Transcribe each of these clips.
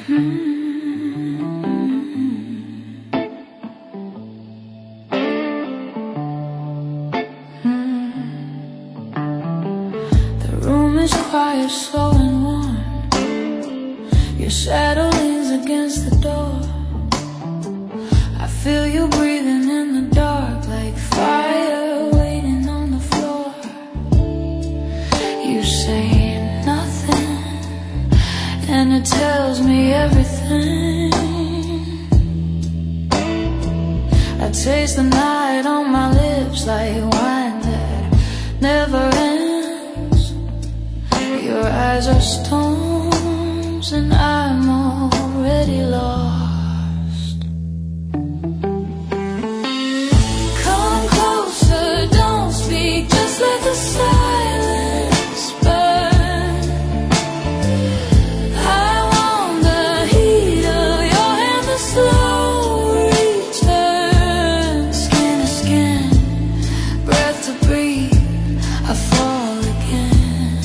The room is quiet, slow and warm. Your shadow leans against the door. I feel you breathing in the dark, like fire waiting on the floor. You say nothing, and it tells me everything. I taste the night on my lips like wine that never ends. Your eyes are stones and I'm already lost. Come closer, don't speak, just let the silence burn. I want the heat of your hand, the slow return. Skin to skin, breath to breathe, I fall again.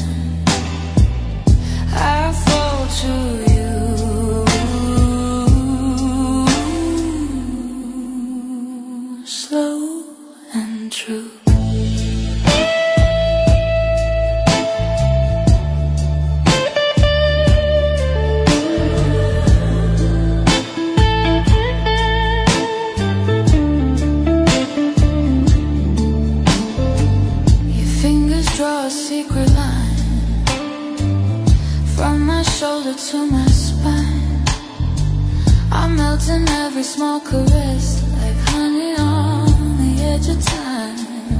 I fall to you. Slow and true. Your fingers draw a secret line from my shoulder to my spine. I melt in every small caress, like honey on the edge of time.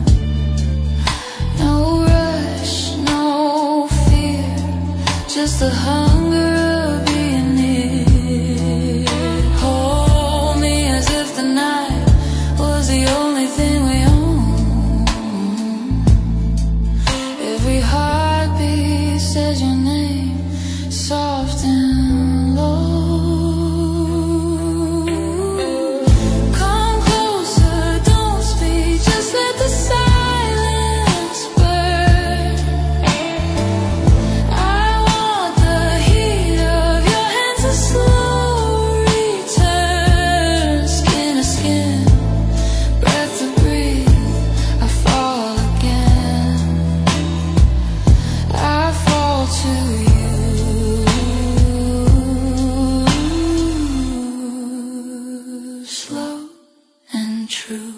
No rush, no fear, just the hunger of being near. Hold me as if the night was the only thing we own. Every heartbeat says your name, soft and low. Come closer, don't speak, just let the silence burn. I want the heat of your hands, a slow return. Skin to skin, breath to breathe, I fall again. I fall to you. Slow and true.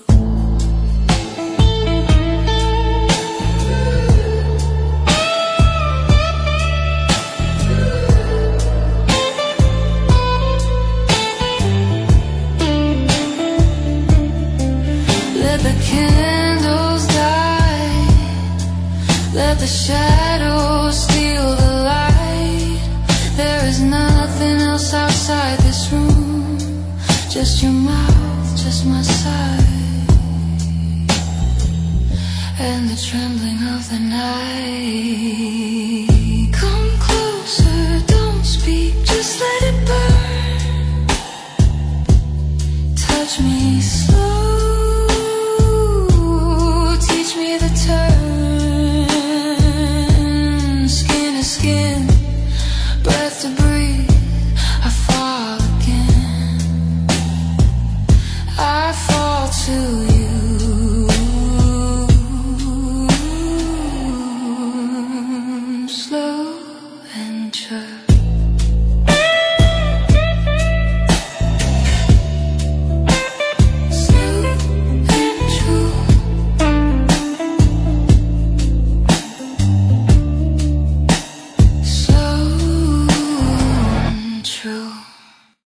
Let the candles die, let the shadows steal the light. There is nothing else outside this room, just your mouth, just my side, and the trembling of the night. Come closer, don't speak, just let it burn. Touch me slow.